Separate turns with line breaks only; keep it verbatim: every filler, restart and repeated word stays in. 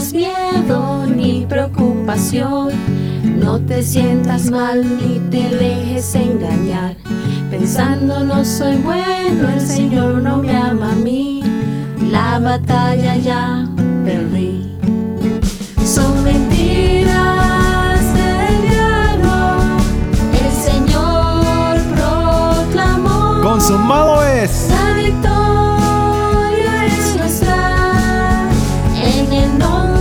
tengas miedo ni preocupación, no te sientas mal ni te dejes engañar, pensando no soy bueno, el Señor no me ama a mí, la batalla ya perdí. Son mentiras del diablo, el Señor proclamó.
Consumado es.
La victoria es nuestra, en el nombre